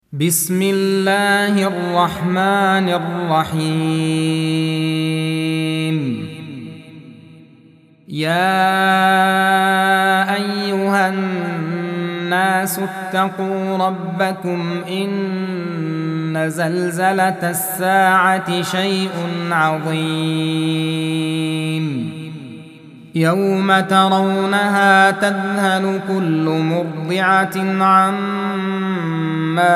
بسم الله الرحمن الرحيم. يا أيها الناس اتقوا ربكم إن زلزلة الساعة شيء عظيم يوم ترونها تذهل كل مرضعة عما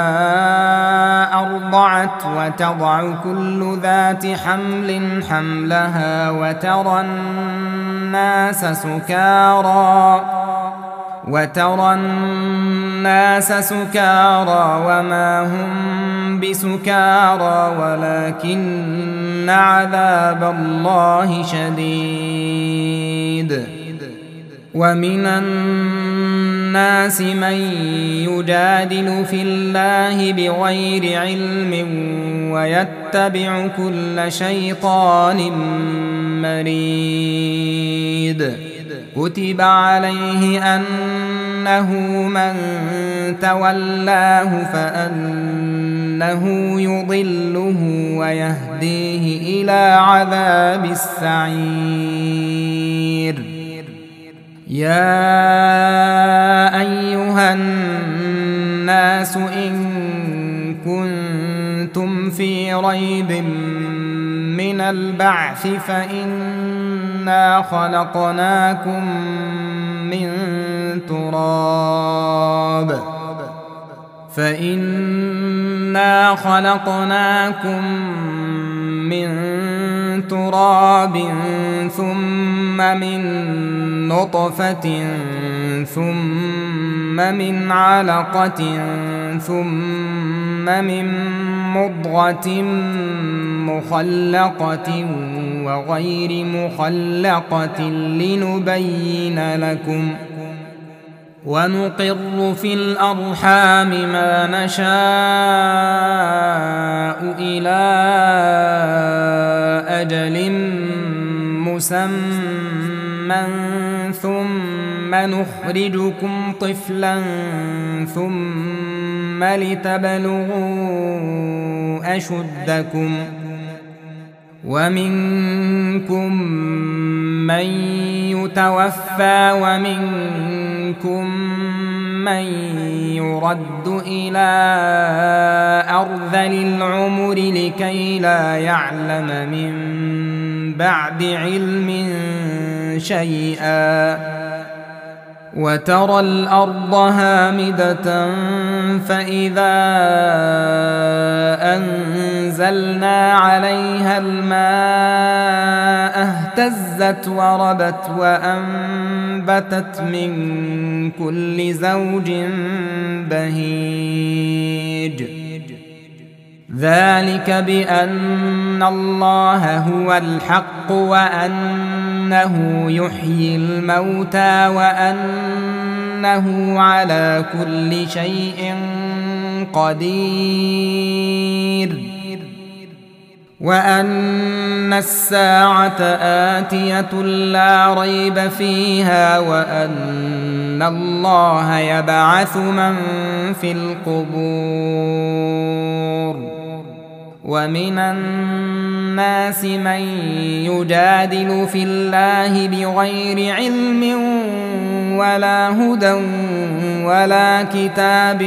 أرضعت وتضع كل ذات حمل حملها وترى الناس سكارى وما هم بسكارى ولكن عذاب الله شديد. ومن الناس من يجادل في الله بغير علم ويتبع كل شيطان مريد. كتب عليه أنه من تولاه فأنه يضله ويهديه إلى عذاب السعير. يا أيها الناس إن كنتم في ريب من البعث فإنا خلقناكم من تراب ثم من نطفة ثم من علقة ثم من مضغة مخلقة وغير مخلقة لنبين لكم ونقر في الأرحام ما نشاء إلى أجل مسمى ثم نخرجكم طفلا ثم لتبلغوا أشدكم ومنكم من يتوفى ومنكم من يرد إلى أرذل العمر لكي لا يعلم من بعد علم شيئا. وترى الأرض هامدة فإذا أنزلنا عليها الماء اهتزت وربت وأنبتت من كل زوج بهيج. ذلك بأن الله هو الحق وأنه يحيي الموتى وأنه على كل شيء قدير وأن الساعة آتية لا ريب فيها وأن الله يبعث من في القبور. ومن الناس من يجادل في الله بغير علم ولا هدى ولا كتاب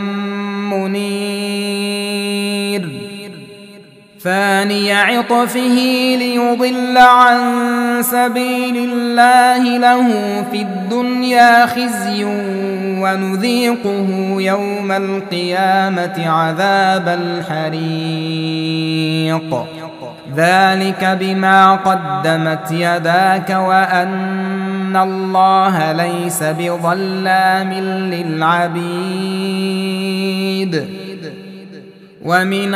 منير. ثاني عطفه ليضل عن سبيل الله له في الدنيا خزي ونذيقه يوم القيامة عذاب الحريق. ذلك بما قدمت يداك وأن الله ليس بظلام للعبيد. ومن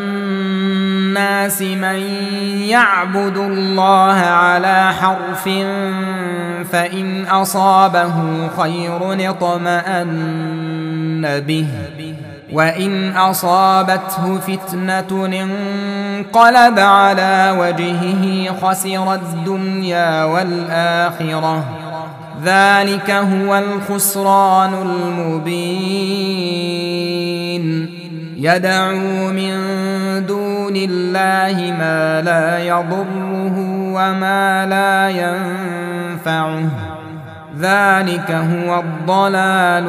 الناس من يعبد الله على حرف فإن أصابه خير اطمأن به وإن أصابته فتنة انقلب على وجهه خسر الدنيا والآخرة. ذلك هو الخسران المبين. يدعو من دون الله ما لا يضره وما لا ينفعه ذلك هو الضلال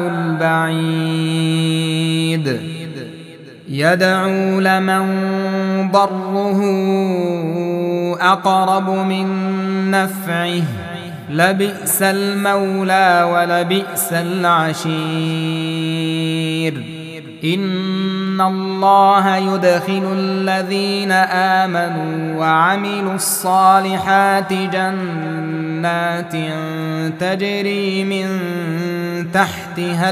البعيد يدعو لمن ضره أقرب من نفعه لبئس المولى ولبئس العشير إن الله يدخل الذين آمنوا وعملوا الصالحات جنات تجري من تحتها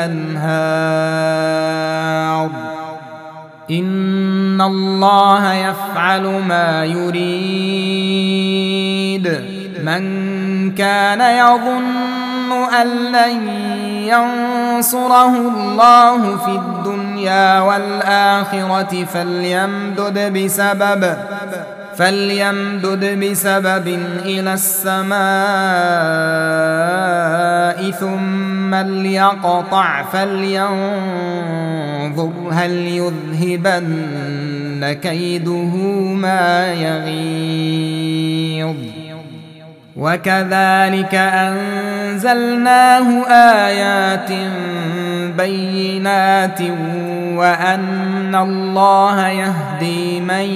الأنهار إن الله يفعل ما يريد من كان يظن أن لن ينصره الله في الدنيا والآخرة فليمدد بسبب إلى السماء ثم ليقطع فلينظر هل يذهبن كيده ما يغيظ وكذلك أنزلناه آيات بينات وأن الله يهدي من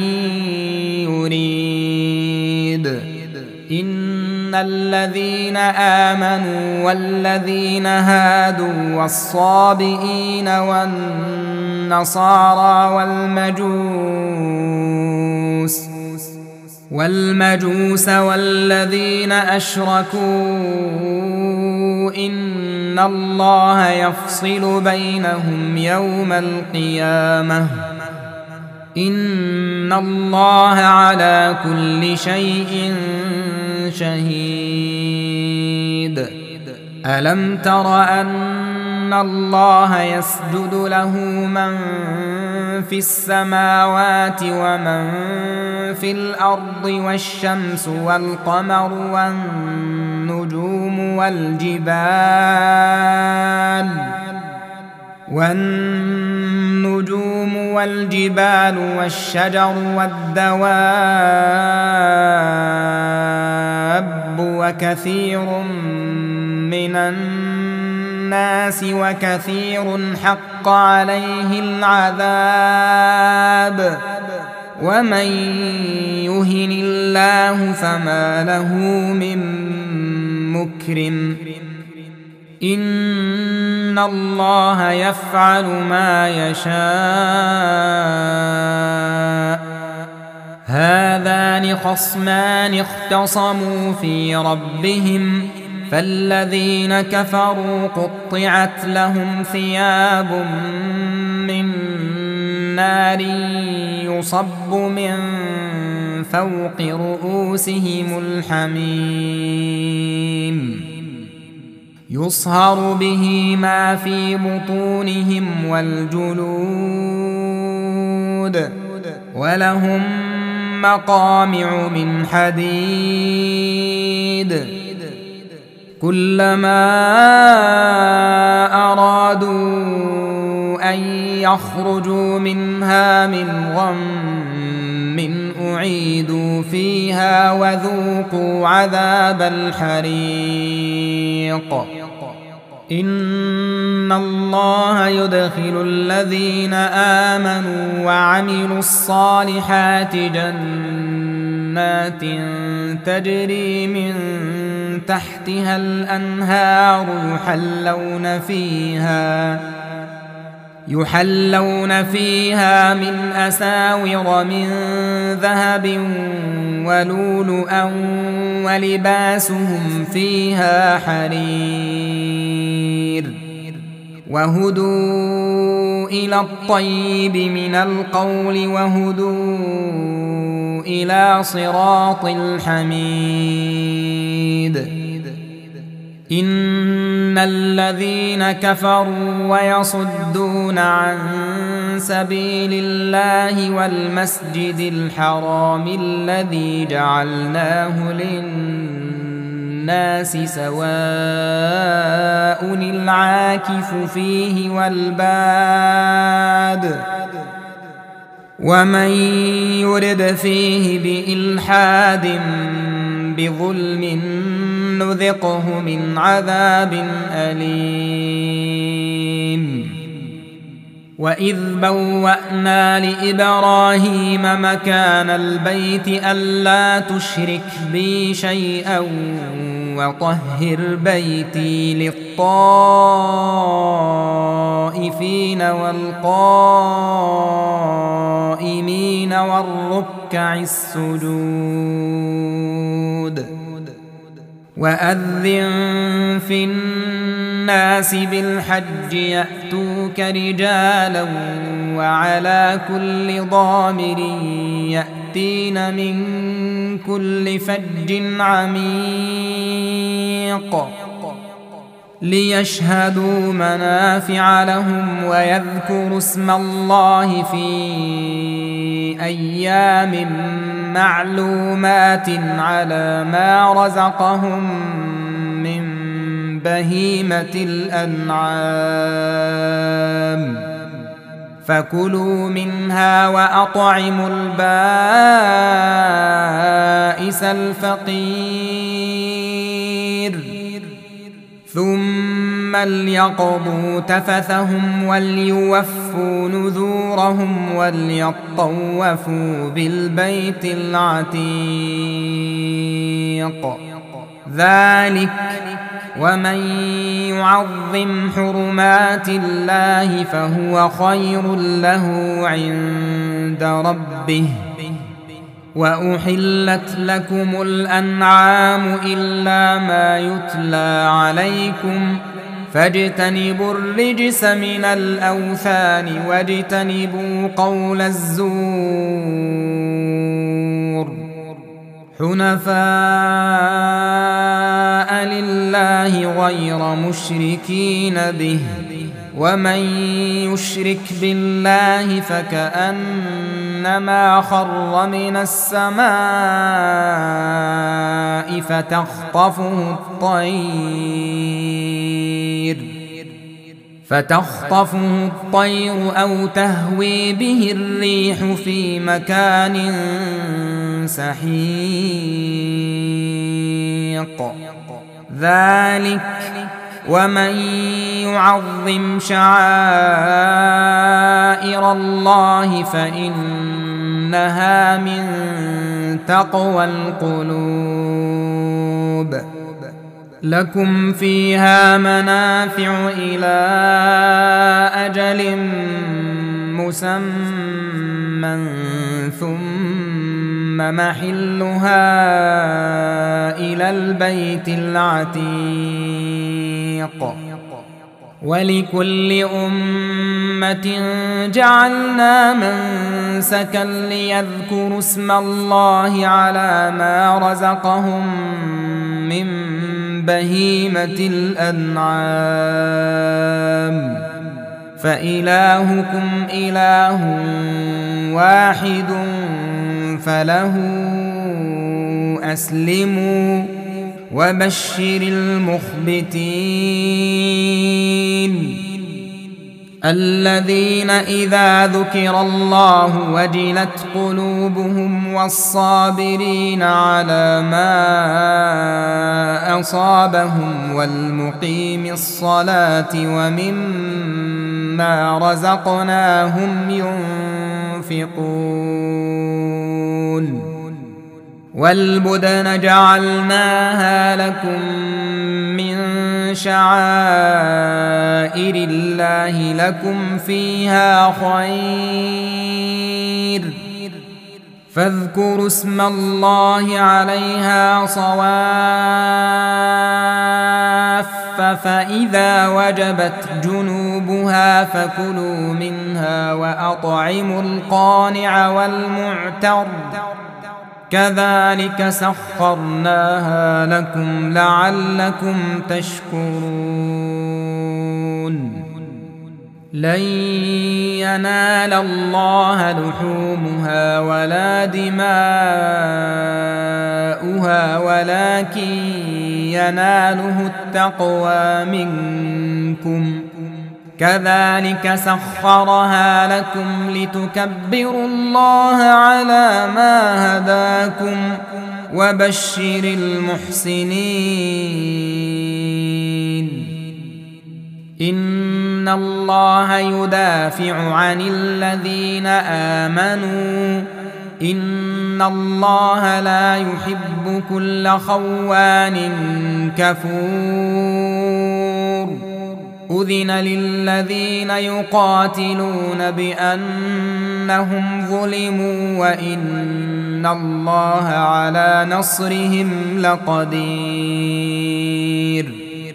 يريد إن الذين آمنوا والذين هادوا والصابئين والنصارى والمجوس والذين أشركوا إن الله يفصل بينهم يوم القيامة إن الله على كل شيء شهيد ألم تر أن الله يسجد له من في السماوات ومن في الأرض والشمس والقمر والنجوم والجبال والشجر والدواب وكثير من الناس وكثير حق عليه العذاب ومن يهن الله فما له من مكرم إن الله يفعل ما يشاء هذان خصمان اختصموا في ربهم فالذين كفروا قطعت لهم ثياب من نار يصب من فوق رؤوسهم الحميم يصهر به ما في بطونهم والجلود ولهم مقامع من حديد كلما أرادوا أن يخرجوا منها من غم أعيدوا فيها وذوقوا عذاب الحريق إن الله يدخل الذين آمنوا وعملوا الصالحات جنات تجري من تحتها الأنهار يحلون فيها من أساور من ذهب ولؤلؤا ولباسهم فيها حرير وهدوا إلى الطيب من القول وهدوا إلى صراط الحميد إن الذين كفروا ويصدون عن سبيل الله والمسجد الحرام الذي جعلناه للناس سواء العاكف فيه والباد ومن يرد فيه بإلحاد بظلم نذقه من عذاب أليم. وإذ بوأنا لإبراهيم مكان البيت ألا تشرك بي شيئا وطهر بيتي للطائفين والقائمين والركع السجود. وأذن في الناس بالحج يأتوك رجالا وعلى كل ضامر يأتين من كل فج عميق ليشهدوا منافع لهم ويذكروا اسم الله في أيام معلومات على ما رزقهم من بهيمة الأنعام فكلوا منها وأطعموا البائس الفقير ثم ليقضوا تفثهم وليوفوا نذورهم وليطوفوا بالبيت العتيق. ذلك ومن يعظم حرمات الله فهو خير له عند ربه. وأحلت لكم الأنعام إلا ما يتلى عليكم فاجتنبوا الرجس من الأوثان واجتنبوا قول الزور حنفاء لله غير مشركين به ومن يشرك بالله فكأنما خر من السماء فتخطفه الطير أو تهوي به الريح في مكان سحيق. ذلك ومن يعظم شعائر الله فإنها من تقوى القلوب. لكم فيها منافع إلى أجل مسمى ثم محلها إلى البيت العتيق. ولكل أمة جعلنا منسكا ليذكروا اسم الله على ما رزقهم من بهيمة الأنعام فإلهكم إله واحد فله أسلموا وبشر المخبتين الذين إذا ذكر الله وجلت قلوبهم والصابرين على ما أصابهم والمقيم الصلاة ومما رزقناهم ينفقون. والبدن جعلناها لكم من شعائر الله لكم فيها خير فاذكروا اسم الله عليها صواف فإذا وجبت جنوبها فكلوا منها وأطعموا القانع والمعتر كذلك سخرناها لكم لعلكم تشكرون. لن ينال الله لحومها ولا دماؤها ولكن يناله التقوى منكم كذلك سخرها لكم لتكبروا الله على ما هداكم وبشر المحسنين. إن الله يدافع عن الذين آمنوا إن الله لا يحب كل خوان كفور. أذن للذين يقاتلون بأنهم ظلموا وإن الله على نصرهم لقدير.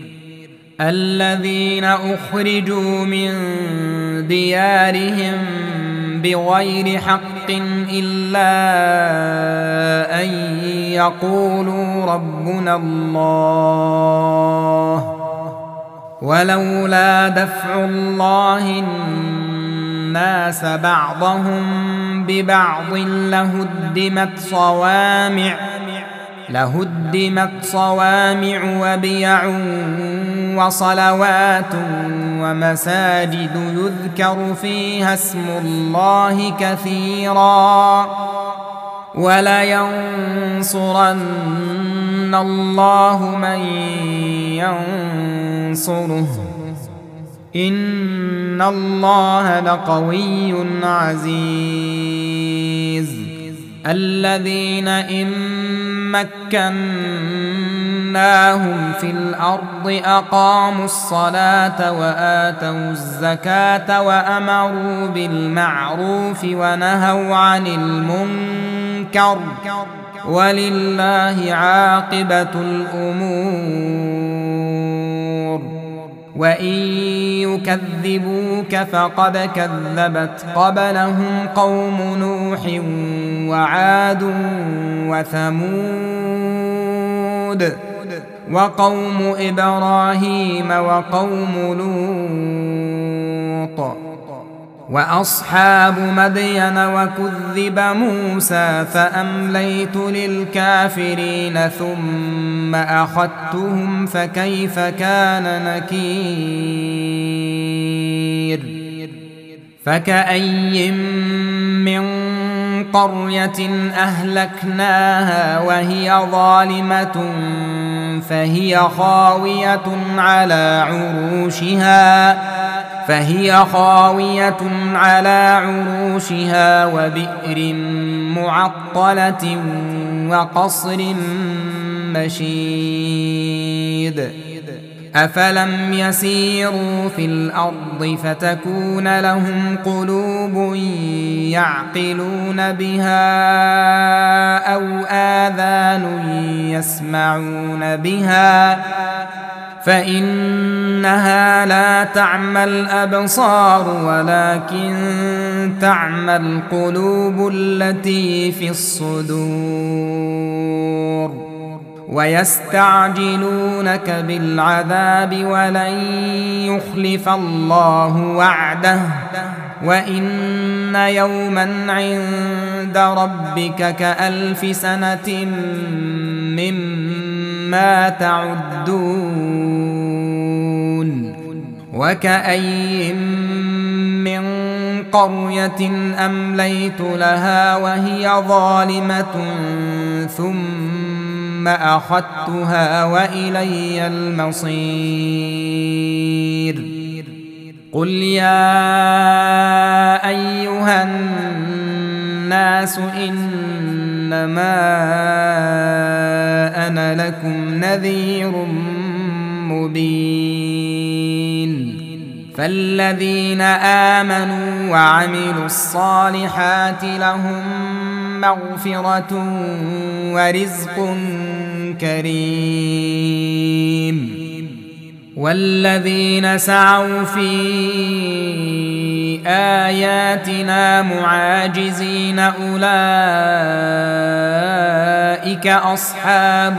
الذين أخرجوا من ديارهم بغير حق إلا أن يقولوا ربنا الله ولولا دفع الله الناس بعضهم ببعض لهدمت صوامع وبيع وصلوات ومساجد يذكر فيها اسم الله كثيرا ولينصرن الله من ينصره إن الله لقوي عزيز. الذين إن مكناهم في الأرض أقاموا الصلاة وآتوا الزكاة وأمروا بالمعروف ونهوا عن المنكر ولله عاقبة الأمور. وإن يكذبوك فقد كذبت قبلهم قوم نوح وعاد وثمود وقوم إبراهيم وقوم لوط وأصحاب مدين وكذب موسى فأمليت للكافرين ثم أخذتهم فكيف كان نكير. فكأي من قرية أهلكناها وهي ظالمة فهي خاوية على عروشها وبئر معطلة وقصر مشيد. أفلم يسيروا في الأرض فتكون لهم قلوب يعقلون بها أو آذان يسمعون بها فإنها لا تعمى الأبصار ولكن تعمى القلوب التي في الصدور. ويستعجلونك بالعذاب ولن يخلف الله وعده وإن يوما عند ربك كألف سنة مما تعدون. وكأي من قرية أمليت لها وهي ظالمة ثم أخذتها وإلي المصير. قل يا أيها الناس إنما أنا لكم نذير مبين. فالذين آمنوا وعملوا الصالحات لهم مغفرة ورزق كريم. والذين سعوا في آياتنا معاجزين أولئك أصحاب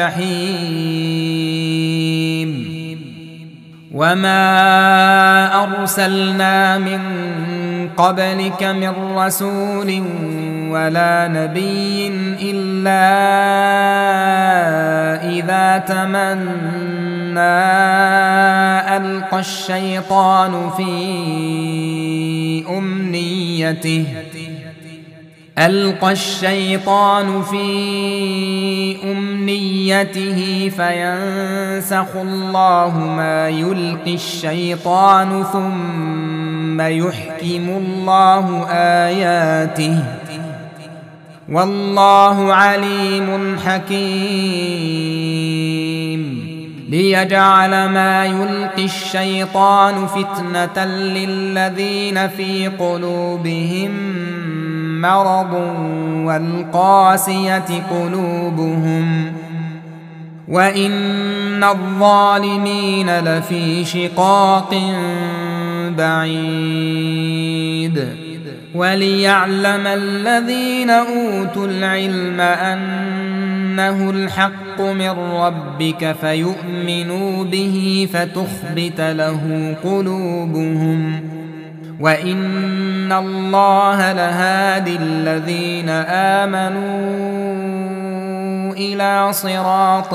الجحيم. وما أرسلنا من قبلك من رسول ولا نبي إلا إذا تمنى ألقى الشيطان في أمنيته فينسخ الله ما يلقي الشيطان ثم يحكم الله آياته والله عليم حكيم ليجعل ما يلقي الشيطان فتنة للذين في قلوبهم مرض والقاسية قلوبهم وإن الظالمين لفي شقاق بعيد وليعلم الذين أوتوا العلم أنه الحق من ربك فيؤمنوا به فتخبت له قلوبهم وإن الله لهادي الذين آمنوا إلى صراط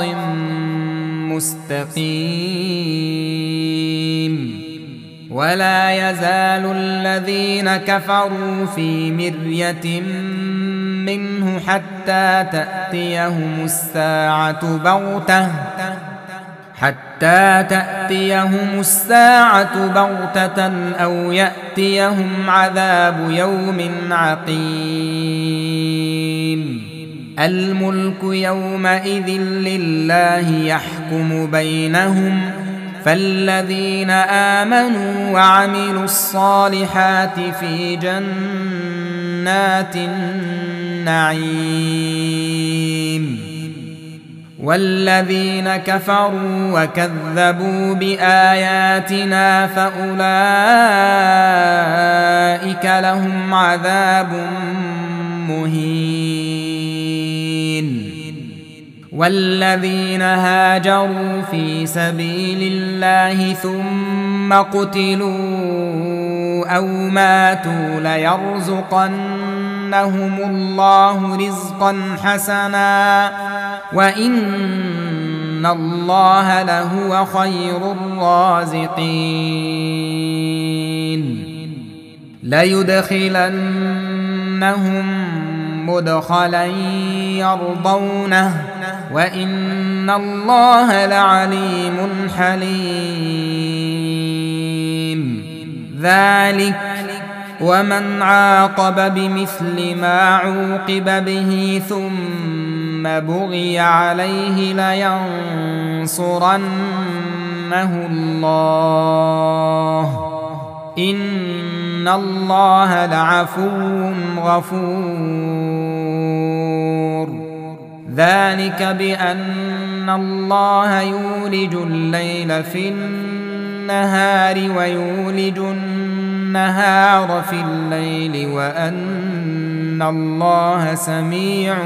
مستقيم ولا يزال الذين كفروا في مرية منه حتى تأتيهم الساعة بغتة أو يأتيهم عذاب يوم عقيم الملك يومئذ لله يحكم بينهم فالذين آمنوا وعملوا الصالحات في جنات النعيم والذين كفروا وكذبوا بآياتنا فأولئك لهم عذاب مهين والذين هاجروا في سبيل الله ثم قتلوا أو ماتوا ليرزقنهم الله رزقا حسنا وإن الله لهو خير الرازقين ليدخلنهم مدخلا يرضونه وإن الله لعليم حليم ذلك ومن عاقب بمثل ما عوقب به ثم بغي عليه لينصرنه الله إن الله لعفو غفور ذلك بأن الله يولج الليل في النهار ويولج النهار في الليل وأن الله سميع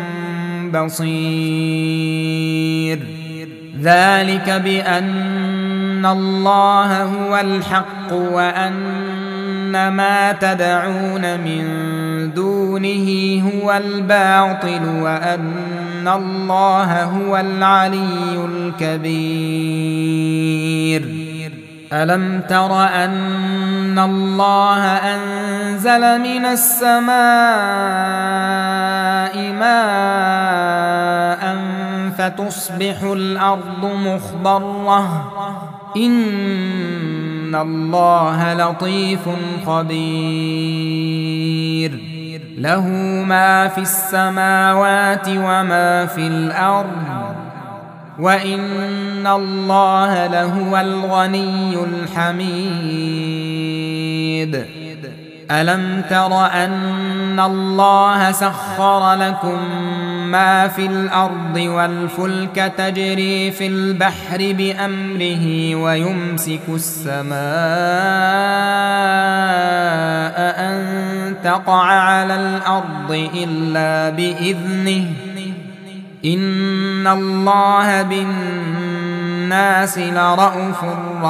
بصير ذلك بأن الله هو الحق وأن ما تدعون من دونه هو الباطل وأن الله هو العلي الكبير ألم تر أن الله أنزل من السماء ماء فتصبح الأرض مخضرة إن الله لطيف خبير له ما في السماوات وما في الأرض وإن الله لهو الغني الحميد ألم تر أن الله سخر لكم ما في الأرض والفلك تجري في البحر بأمره ويمسك السماء أن تقع على الأرض إلا بإذنه إن الله بالناس لرءوف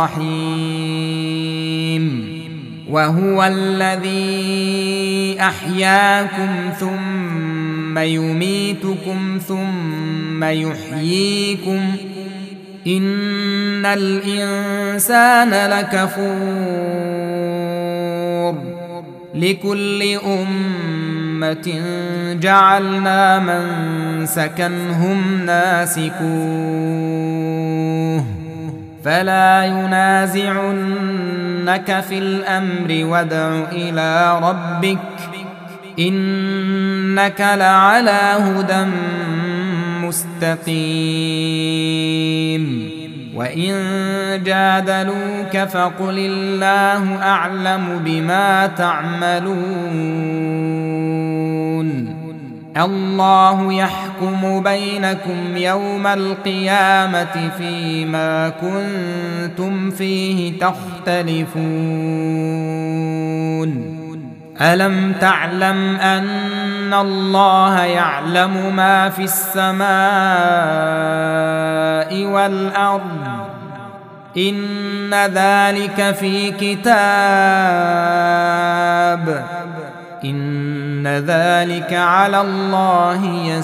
رحيم وهو الذي أحياكم ثم يميتكم ثم يحييكم إن الإنسان لكفور لكل أمة جعلنا منسكا هم ناسكوه فلا ينازعنك في الأمر وادع إلى ربك إنك لعلى هدى مستقيم وإن جادلوك فقل الله أعلم بما تعملون الله يحكم بينكم يوم القيامة فيما كنتم فيه تختلفون ألم تعلم أن الله يعلم ما في السماء والأرض إن ذلك في كتاب إن ذلك على الله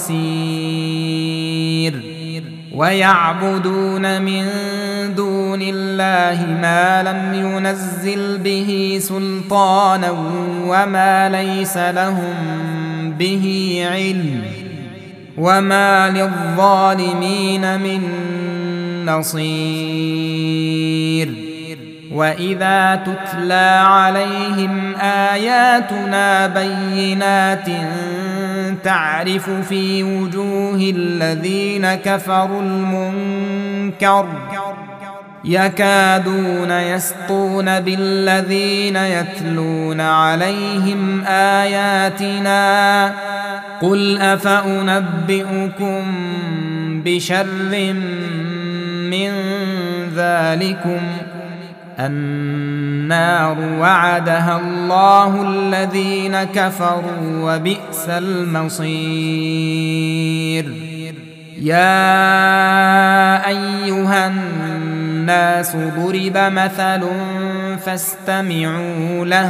يسير ويعبدون من دون الله ما لم ينزل به سلطانا وما ليس لهم به علم وما للظالمين من نصير وإذا تتلى عليهم آياتنا بينات تعرف في وجوه الذين كفروا المنكر يكادون يسطون بالذين يتلون عليهم آياتنا قل أفأنبئكم بشر من ذلكم النار وعدها الله الذين كفروا وبئس المصير يا أيها الناس ضرب مثل فاستمعوا له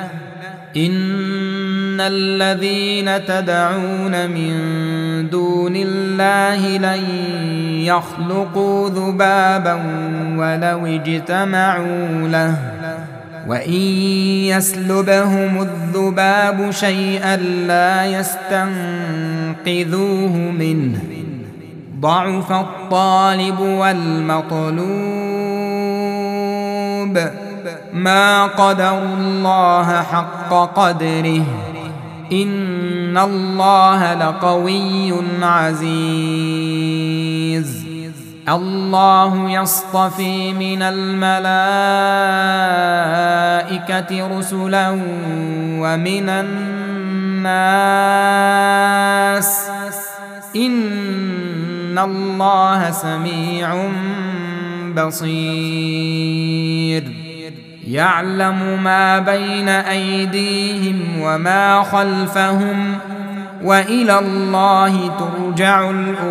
إن الذين تدعون من دون الله لن يخلقوا ذبابا ولو اجتمعوا له وإن يسلبهم الذباب شيئا لا يستنقذوه منه ضعف الطالب والمطلوب ما قدروا الله حق قدره إن الله لقوي عزيز الله يصطفي من الملائكة رسلا ومن الناس إن الله سميع بصير يعلم ما بين أيديهم وما خلفهم وإلى الله ترجع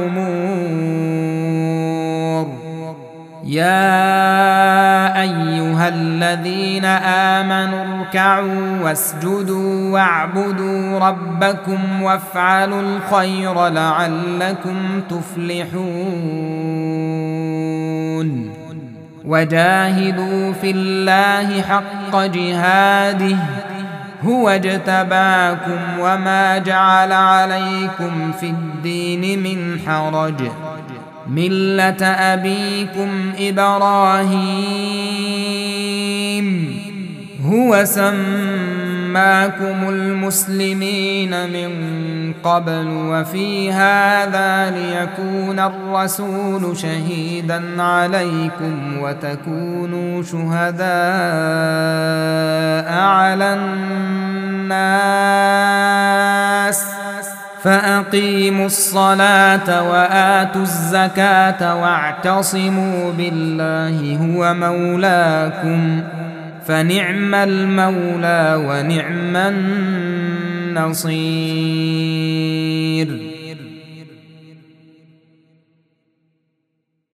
الأمور يا أيها الذين آمنوا اركعوا واسجدوا واعبدوا ربكم وافعلوا الخير لعلكم تفلحون وجاهدوا في الله حق جهاده هو اجتباكم وما جعل عليكم في الدين من حرج ملة أبيكم إبراهيم هو سماكم المسلمين من قبل وفي هذا ليكون الرسول شهيدا عليكم وتكونوا شهداء على الناس فأقيموا الصلاة وآتوا الزكاة واعتصموا بالله هو مولاكم فنعم المولى ونعم النصير